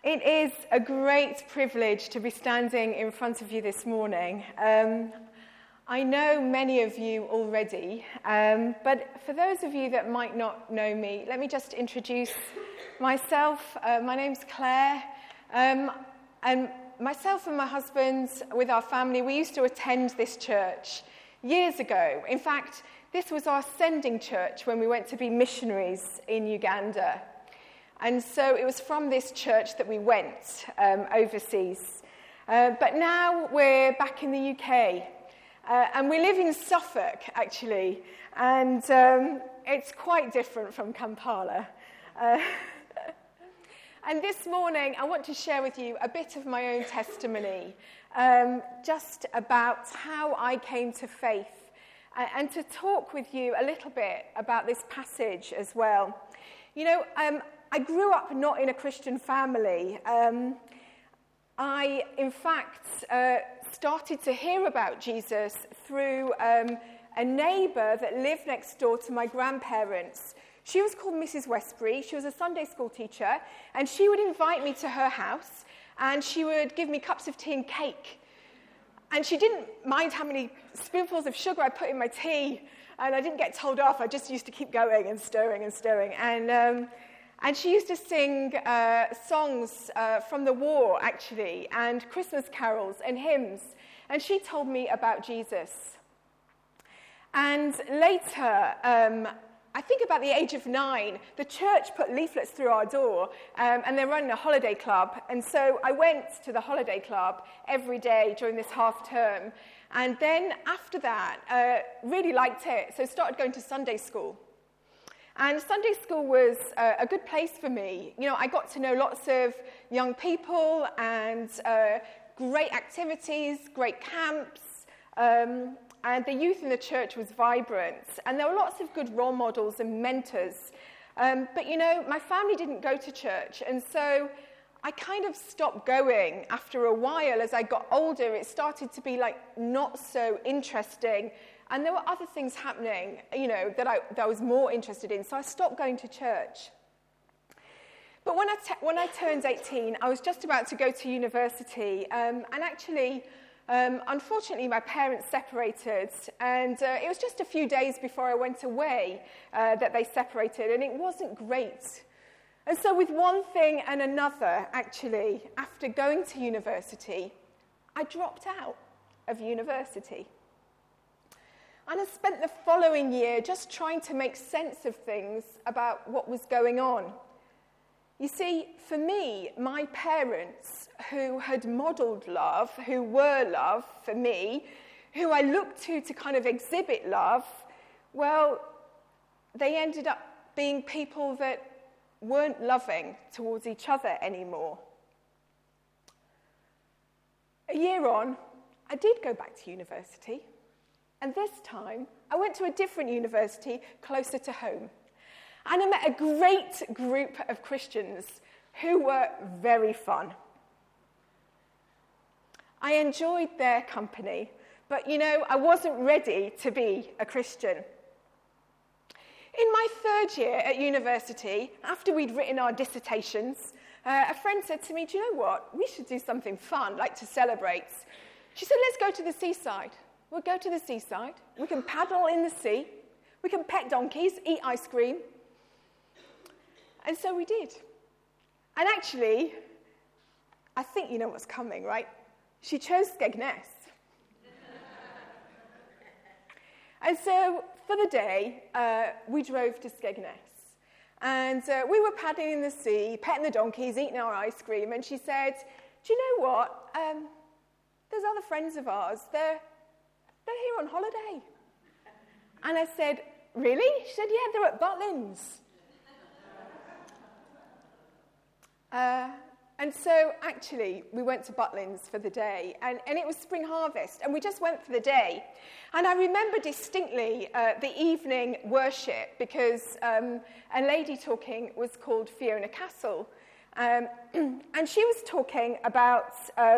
It is a great privilege to be standing in front of you this morning. I know many of you already, but for those of you that might not know me, let me just introduce myself. My name's Claire, and myself and my husband, with our family, we used to attend this church years ago. In fact, this was our sending church when we went to be missionaries in Uganda. And so it was from this church that we went overseas. But now we're back in the UK. And we live in Suffolk, actually. And it's quite different from Kampala. And this morning, I want to share with you a bit of my own testimony, just about how I came to faith, and to talk with you a little bit about this passage as well. You know, I grew up not in a Christian family. I, in fact, started to hear about Jesus through a neighbour that lived next door to my grandparents. She was called Mrs. Westbury. She was a Sunday school teacher, and she would invite me to her house, and she would give me cups of tea and cake. And she didn't mind how many spoonfuls of sugar I put in my tea, and I didn't get told off. I just used to keep going and stirring and stirring. And she used to sing songs from the war, actually, and Christmas carols and hymns. And she told me about Jesus. And later, I think about the age of 9, the church put leaflets through our door, and they're running a holiday club. And so I went to the holiday club every day during this half term. And then after that, really liked it, so started going to Sunday school. And Sunday school was a good place for me. You know, I got to know lots of young people and great activities, great camps, and the youth in the church was vibrant. And there were lots of good role models and mentors. But, you know, my family didn't go to church, and so I kind of stopped going after a while. As I got older, it started to be, like, not so interesting. And there were other things happening, you know, that I was more interested in. So I stopped going to church. But when I turned 18, I was just about to go to university. And actually, unfortunately, my parents separated. And it was just a few days before I went away that they separated. And it wasn't great. And so with one thing and another, actually, after going to university, I dropped out of university. And I spent the following year just trying to make sense of things about what was going on. You see, for me, my parents, who had modelled love, who were love for me, who I looked to kind of exhibit love, well, they ended up being people that weren't loving towards each other anymore. A year on, I did go back to university. And this time, I went to a different university closer to home. And I met a great group of Christians who were very fun. I enjoyed their company, but, you know, I wasn't ready to be a Christian. In my third year at university, after we'd written our dissertations, a friend said to me, "Do you know what? We should do something fun, like to celebrate." She said, "Let's go to the seaside." We'll go to the seaside, we can paddle in the sea, we can pet donkeys, eat ice cream. And so we did. And actually, I think you know what's coming, right? She chose Skegness. And so for the day, we drove to Skegness. And we were paddling in the sea, petting the donkeys, eating our ice cream. And she said, "Do you know what? There's other friends of ours. They're here on holiday." And I said, "Really?" She said, "Yeah, they're at Butlins." And so actually, we went to Butlins for the day, and it was spring harvest, and we just went for the day. And I remember distinctly the evening worship, because a lady talking was called Fiona Castle, and she was talking about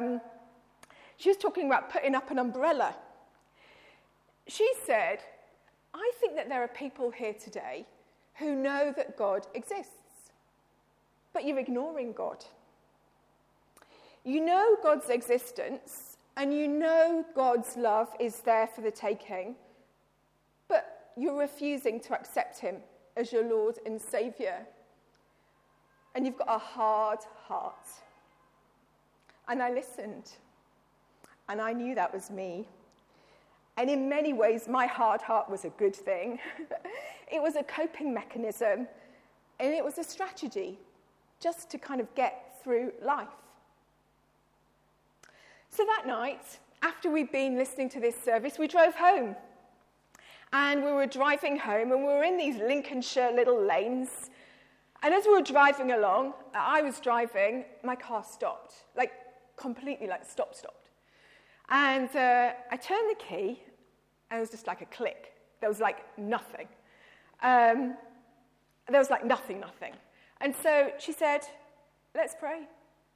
putting up an umbrella. She said, "I think that there are people here today who know that God exists, but you're ignoring God. You know God's existence, and you know God's love is there for the taking, but you're refusing to accept him as your Lord and Saviour. And you've got a hard heart. And I listened, and I knew that was me. And in many ways, my hard heart was a good thing. It was a coping mechanism, and it was a strategy just to kind of get through life. So that night, after we'd been listening to this service, we drove home. And we were driving home, and we were in these Lincolnshire little lanes. And as we were driving along, I was driving, my car stopped. Completely stopped. And I turned the key, and it was just like a click. There was nothing. There was nothing. And so she said, let's pray.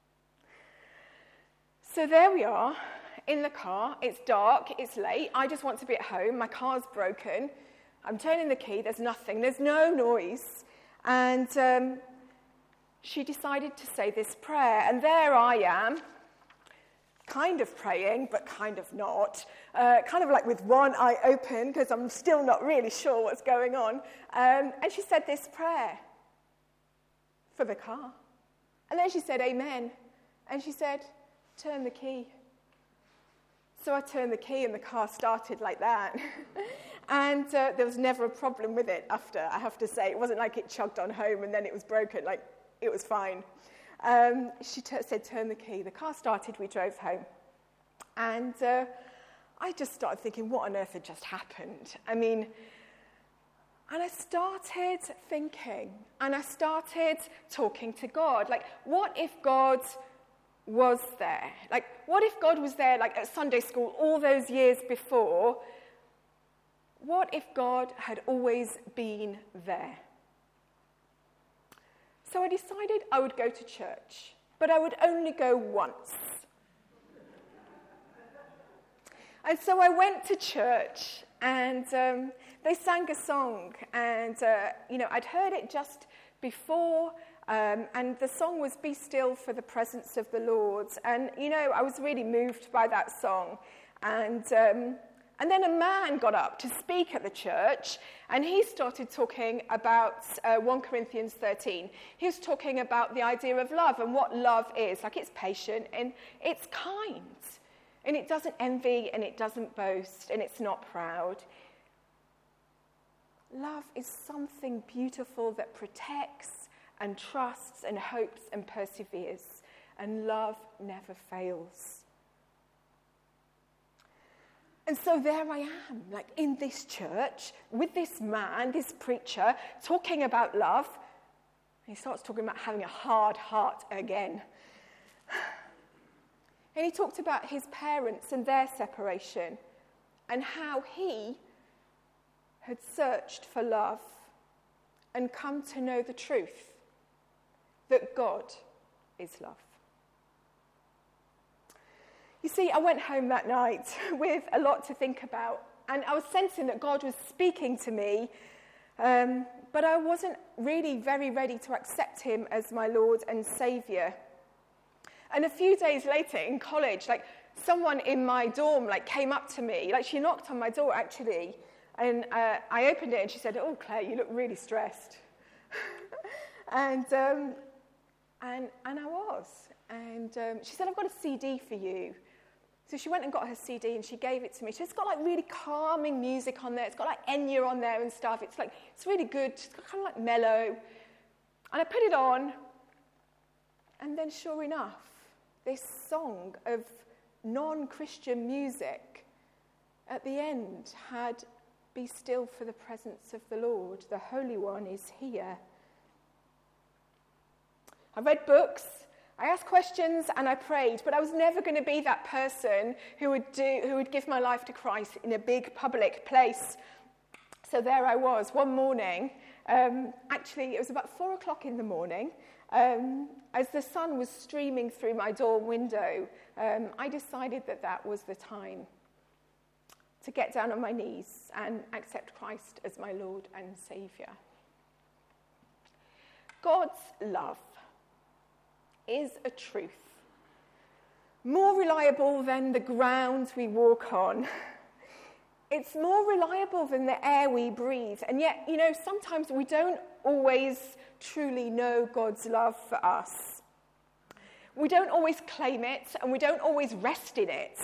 So there we are in the car. It's dark, it's late. I just want to be at home. My car's broken. I'm turning the key. There's nothing. There's no noise. And she decided to say this prayer. And there I am, kind of praying, but kind of not. With one eye open, because I'm still not really sure what's going on. And she said this prayer for the car. And then she said, amen. And she said, turn the key. So I turned the key, and the car started like that. And there was never a problem with it after, I have to say. It wasn't like it chugged on home and then it was broken. It was fine. She said, turn the key. The car started, we drove home. And I just started thinking, what on earth had just happened? And I started thinking, and I started talking to God. What if God was there? What if God was there, at Sunday school all those years before? What if God had always been there? So I decided I would go to church, but I would only go once. And so I went to church, and they sang a song, and I'd heard it just before, and the song was "Be Still for the Presence of the Lord." And I was really moved by that song, and then a man got up to speak at the church, and he started talking about 1 Corinthians 13. He was talking about the idea of love and what love is. It's patient and it's kind. And it doesn't envy and it doesn't boast and it's not proud. Love is something beautiful that protects and trusts and hopes and perseveres. And love never fails. And so there I am, in this church, with this man, this preacher, talking about love. And he starts talking about having a hard heart again. And he talked about his parents and their separation, and how he had searched for love and come to know the truth, that God is love. You see, I went home that night with a lot to think about, and I was sensing that God was speaking to me, but I wasn't really very ready to accept him as my Lord and Saviour. And a few days later in college, someone in my dorm, came up to me. She knocked on my door, actually, and I opened it, and she said, "Oh, Claire, you look really stressed." and I was. And she said, "I've got a CD for you." So she went and got her CD and she gave it to me. It's got really calming music on there. It's got Enya on there and stuff. It's really good. It's kind of mellow. And I put it on. And then sure enough, this song of non-Christian music at the end had "Be still for the presence of the Lord. The Holy One is here." I read books. I asked questions and I prayed, but I was never going to be that person who would give my life to Christ in a big public place. So there I was one morning. Actually, it was about 4 o'clock in the morning. As the sun was streaming through my dorm window, I decided that was the time to get down on my knees and accept Christ as my Lord and Saviour. God's love is a truth more reliable than the ground we walk on. It's more reliable than the air we breathe. And yet, sometimes we don't always truly know God's love for us. We don't always claim it, and we don't always rest in it.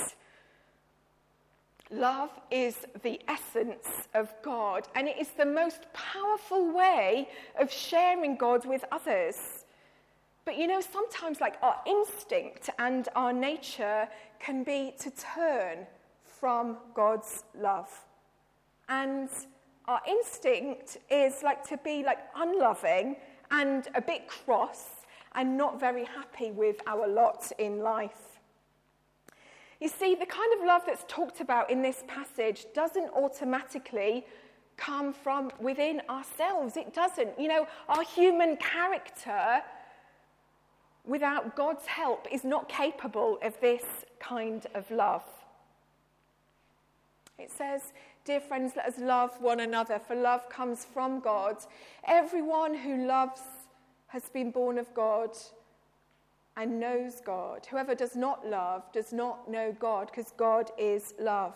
Love is the essence of God, and it is the most powerful way of sharing God with others. But sometimes our instinct and our nature can be to turn from God's love. And our instinct is to be unloving and a bit cross and not very happy with our lot in life. You see, the kind of love that's talked about in this passage doesn't automatically come from within ourselves. It doesn't. Our human character, without God's help, is not capable of this kind of love. It says, "Dear friends, let us love one another, for love comes from God. Everyone who loves has been born of God and knows God. Whoever does not love does not know God, because God is love."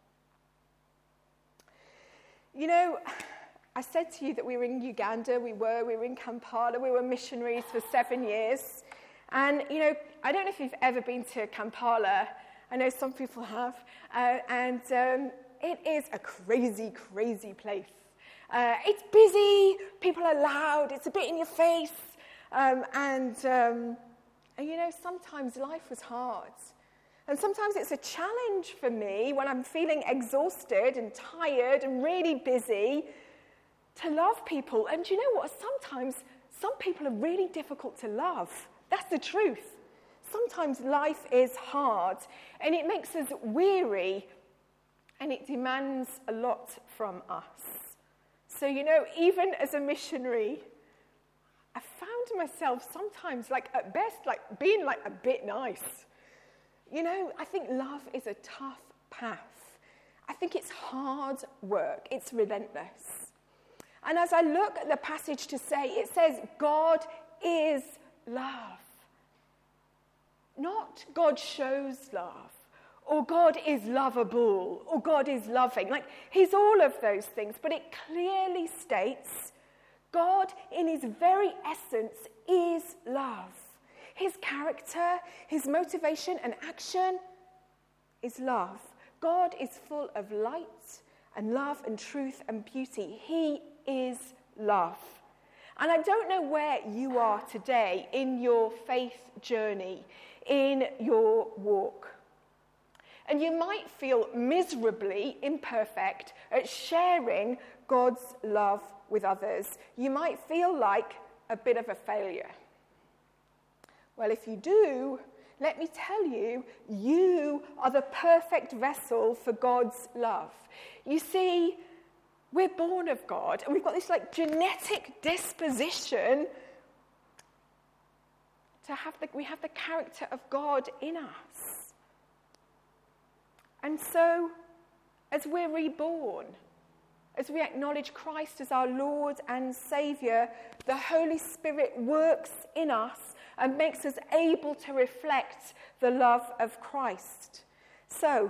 I said to you that we were in Uganda, we were in Kampala, we were missionaries for 7 years. And, I don't know if you've ever been to Kampala. I know some people have. It is a crazy, crazy place. It's busy, people are loud, it's a bit in your face. Sometimes life was hard. And sometimes it's a challenge for me when I'm feeling exhausted and tired and really busy to love people. And do you know what? Sometimes some people are really difficult to love. That's the truth. Sometimes life is hard and it makes us weary and it demands a lot from us. So, even as a missionary, I found myself sometimes, at best, being a bit nice. I think love is a tough path. I think it's hard work. It's relentless. And as I look at the passage to say, it says God is love. Not God shows love, or God is lovable, or God is loving. He's all of those things, but it clearly states God in his very essence is love. His character, his motivation and action is love. God is full of light and love and truth and beauty. He is love. And I don't know where you are today in your faith journey, in your walk. And you might feel miserably imperfect at sharing God's love with others. You might feel like a bit of a failure. Well, if you do, let me tell you, you are the perfect vessel for God's love. You see, we're born of God, and we've got this genetic disposition to have we have the character of God in us. And so, as we're reborn, as we acknowledge Christ as our Lord and Saviour, the Holy Spirit works in us and makes us able to reflect the love of Christ. So,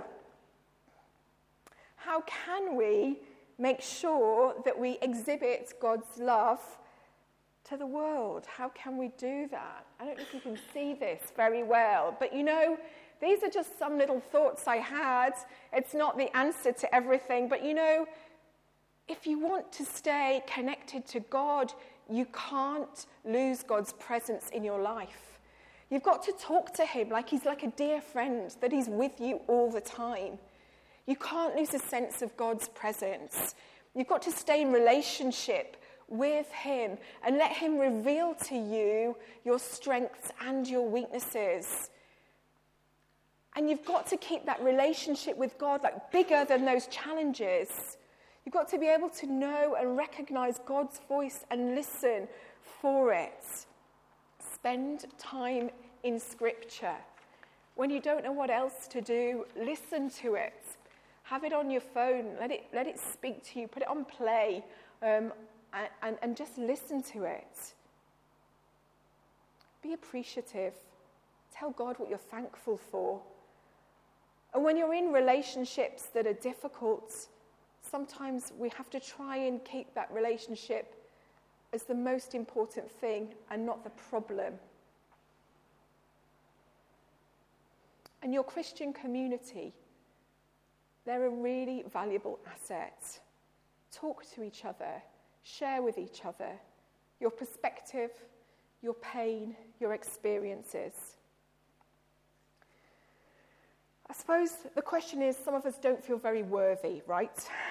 how can we make sure that we exhibit God's love to the world? How can we do that? I don't know if you can see this very well, but these are just some little thoughts I had. It's not the answer to everything, but if you want to stay connected to God, you can't lose God's presence in your life. You've got to talk to him like he's like a dear friend, that he's with you all the time. You can't lose a sense of God's presence. You've got to stay in relationship with him and let him reveal to you your strengths and your weaknesses. And you've got to keep that relationship with God bigger than those challenges. You've got to be able to know and recognize God's voice and listen for it. Spend time in Scripture. When you don't know what else to do, listen to it. Have it on your phone. Let it speak to you. Put it on play and just listen to it. Be appreciative Tell God what you're thankful for. And when you're in relationships that are difficult, sometimes we have to try and keep that relationship as the most important thing and not the problem. And your Christian community, they're a really valuable asset. Talk to each other, share with each other your perspective, your pain, your experiences. I suppose the question is, some of us don't feel very worthy, right?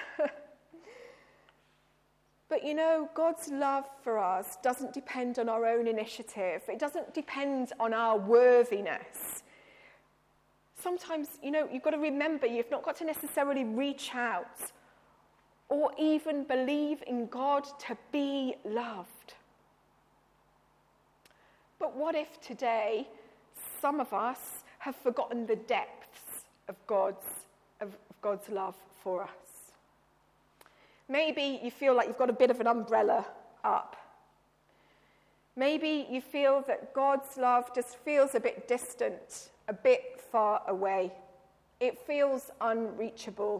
But you know, God's love for us doesn't depend on our own initiative. It doesn't depend on our worthiness. Sometimes, you know, you've got to remember you've not got to necessarily reach out or even believe in God to be loved. But what if today some of us have forgotten the depths of God's love for us? Maybe you feel like you've got a bit of an umbrella up. Maybe you feel that God's love just feels a bit distant, a bit far away. It feels unreachable.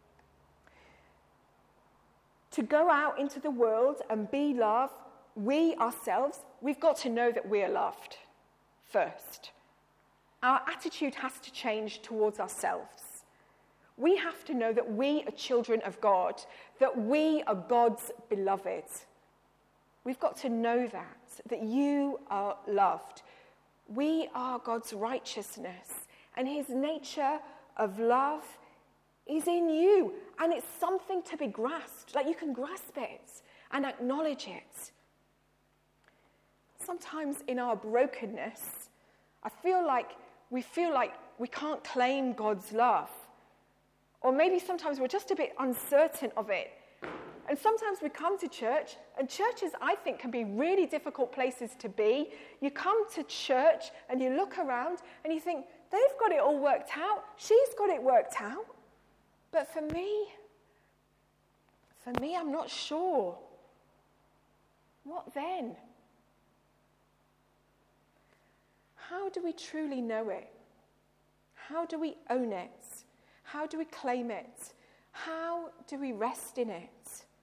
To go out into the world and be loved, we ourselves, we've got to know that we're loved first. Our attitude has to change towards ourselves. We have to know that we are children of God, that we are God's beloved. We've got to know that you are loved. We are God's righteousness, and his nature of love is in you, and it's something to be grasped. Like, you can grasp it and acknowledge it. Sometimes in our brokenness, we feel like we can't claim God's love. Or maybe sometimes we're just a bit uncertain of it. And sometimes we come to church, and churches, I think, can be really difficult places to be. You come to church and you look around and you think, they've got it all worked out. She's got it worked out. But for me, I'm not sure. What then? How do we truly know it? How do we own it? How do we claim it? How do we rest in it?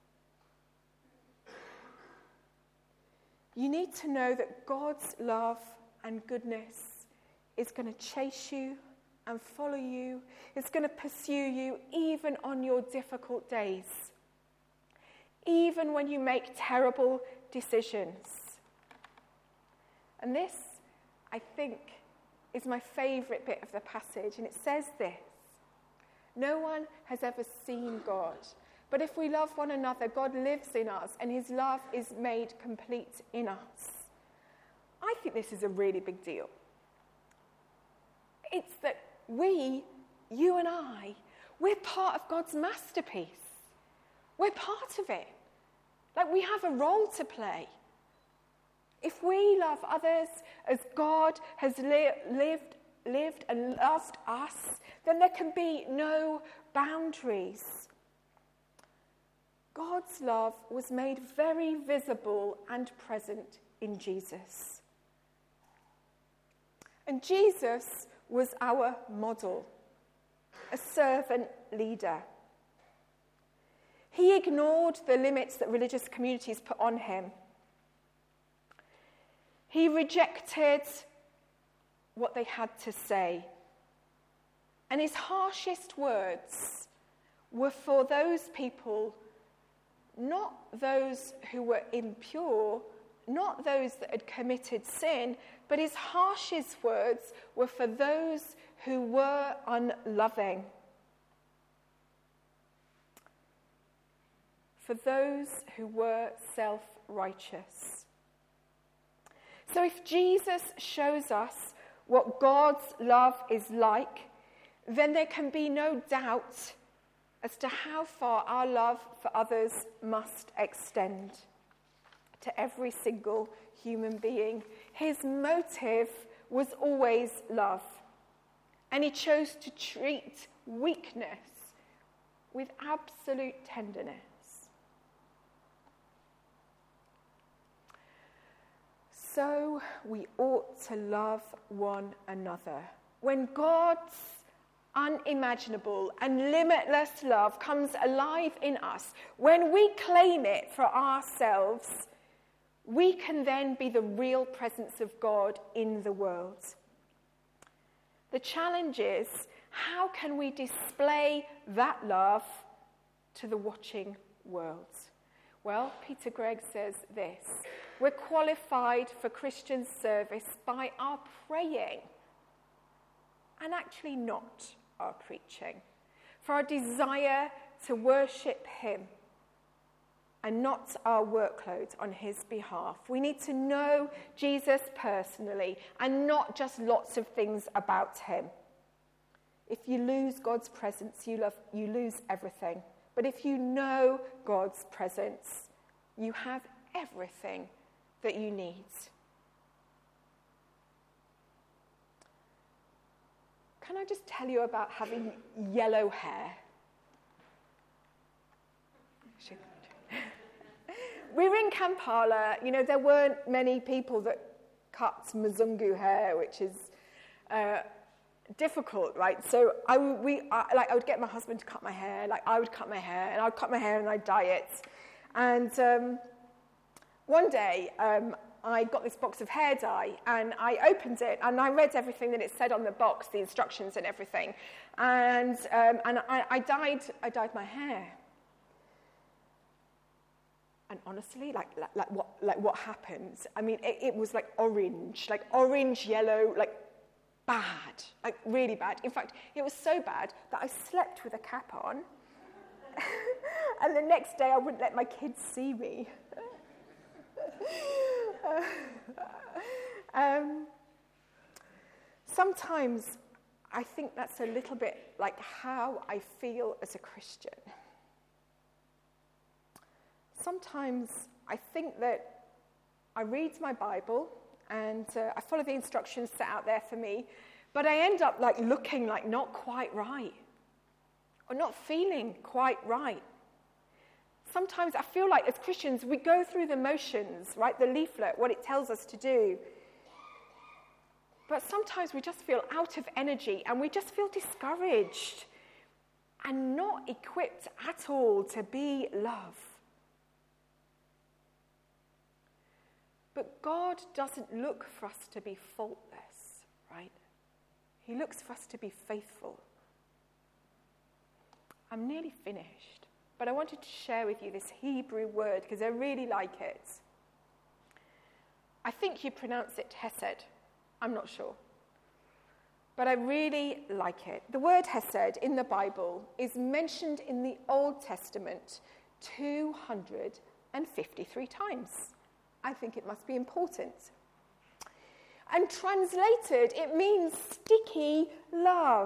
You need to know that God's love and goodness is going to chase you and follow you. It's going to pursue you even on your difficult days. Even when you make terrible decisions. And this, I think, is my favourite bit of the passage. And it says this: no one has ever seen God. But if we love one another, God lives in us, and his love is made complete in us. I think this is a really big deal. It's that we, you and I, we're part of God's masterpiece. We're part of it. Like, we have a role to play. If we love others as God has lived and loved us, then there can be no boundaries. God's love was made very visible and present in Jesus. And Jesus was our model, a servant leader. He ignored the limits that religious communities put on him. He rejected what they had to say. And his harshest words were for those people, not those who were impure, not those that had committed sin, but his harshest words were for those who were unloving. For those who were self-righteous. So if Jesus shows us what God's love is like, then there can be no doubt as to how far our love for others must extend to every single human being. His motive was always love, and he chose to treat weakness with absolute tenderness. So we ought to love one another. When God's unimaginable and limitless love comes alive in us, when we claim it for ourselves, we can then be the real presence of God in the world. The challenge is, how can we display that love to the watching world? Well, Peter Gregg says this: we're qualified for Christian service by our praying, and actually not our preaching, for our desire to worship him and not our workload on his behalf. We need to know Jesus personally and not just lots of things about him. If you lose God's presence, you lose everything. But if you know God's presence, you have everything that you need. Can I just tell you about having yellow hair? We were in Kampala. There weren't many people that cut Mzungu hair, which is difficult, right? So I would get my husband to cut my hair. I would cut my hair, and I'd cut my hair and I'd dye it. And one day, I got this box of hair dye, and I opened it, and I read everything that it said on the box, the instructions and everything. And I dyed my hair. And honestly, what happened? I mean, it was like orange, yellow, bad, really bad. In fact, it was so bad that I slept with a cap on, and the next day I wouldn't let my kids see me. Sometimes I think that's a little bit like how I feel as a Christian. Sometimes I think that I read my Bible and I follow the instructions set out there for me, but I end up looking not quite right or not feeling quite right. Sometimes I feel like as Christians we go through the motions, right? The leaflet, what it tells us to do. But sometimes we just feel out of energy and we just feel discouraged and not equipped at all to be love. But God doesn't look for us to be faultless, right? He looks for us to be faithful. I'm nearly finished, but I wanted to share with you this Hebrew word because I really like it. I think you pronounce it hesed. I'm not sure. But I really like it. The word hesed in the Bible is mentioned in the Old Testament 253 times. I think it must be important. And translated, it means sticky love.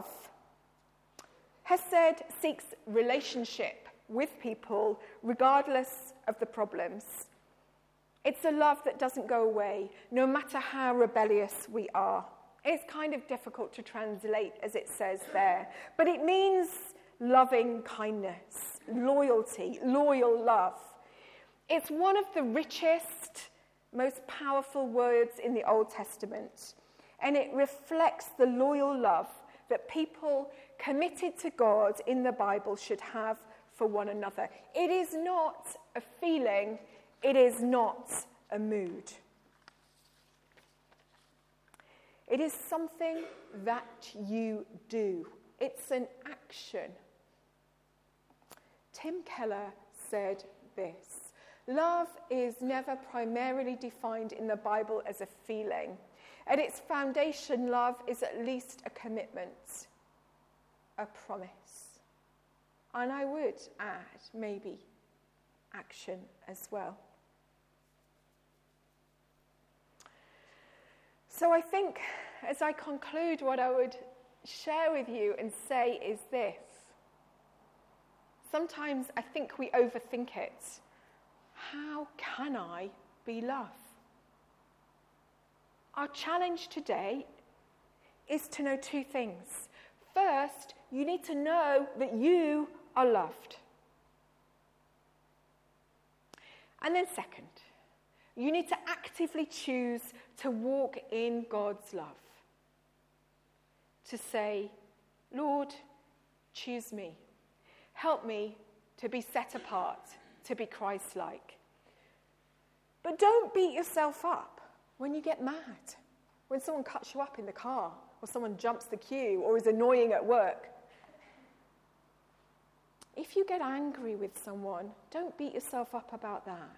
Hesed seeks relationship with people regardless of the problems. It's a love that doesn't go away, no matter how rebellious we are. It's kind of difficult to translate as it says there, but it means loving kindness, loyalty, loyal love. It's one of the richest, most powerful words in the Old Testament, and it reflects the loyal love that people committed to God in the Bible should have for one another. It is not a feeling, it is not a mood. It is something that you do. It's an action. Tim Keller said this: love is never primarily defined in the Bible as a feeling. At its foundation, love is at least a commitment, a promise. And I would add, maybe, action as well. So I think, as I conclude, what I would share with you and say is this. Sometimes I think we overthink it. How can I be love? Our challenge today is to know two things. First, you need to know that you are loved. And then second, You need to actively choose to walk in God's love. To say, Lord, choose me. Help me to be set apart, to be Christ-like. But don't beat yourself up when you get mad, when someone cuts you up in the car, or someone jumps the queue, or is annoying at work. If you get angry with someone, don't beat yourself up about that.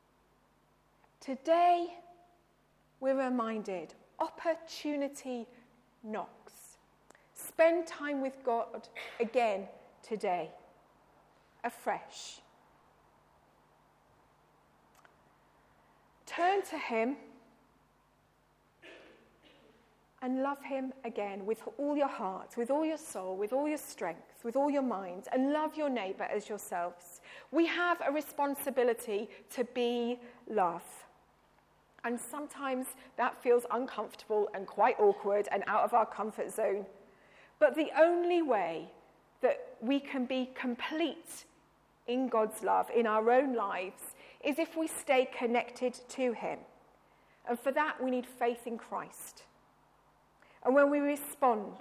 Today, we're reminded, opportunity knocks. Spend time with God again today, afresh. Turn to him and love him again with all your heart, with all your soul, with all your strength, with all your mind, and love your neighbour as yourselves. We have a responsibility to be love. And sometimes that feels uncomfortable and quite awkward and out of our comfort zone. But the only way that we can be complete in God's love in our own lives is if we stay connected to him. And for that, we need faith in Christ. And when we respond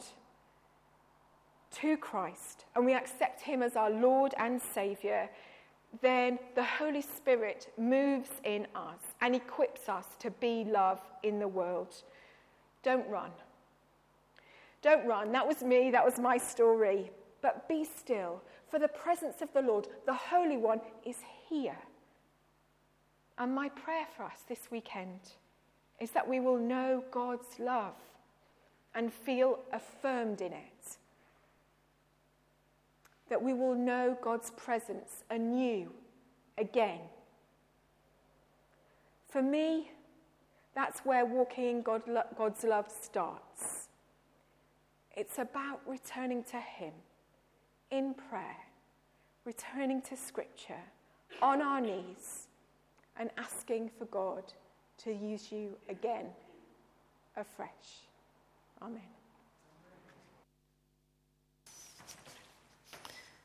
to Christ and we accept him as our Lord and Saviour, then the Holy Spirit moves in us and equips us to be love in the world. Don't run. Don't run. That was me. That was my story. But be still, for the presence of the Lord, the Holy One, is here. And my prayer for us this weekend is that we will know God's love and feel affirmed in it. That we will know God's presence anew, again. For me, that's where walking in God's love starts. It's about returning to him in prayer, returning to Scripture, on our knees, and asking for God to use you again, afresh. Amen.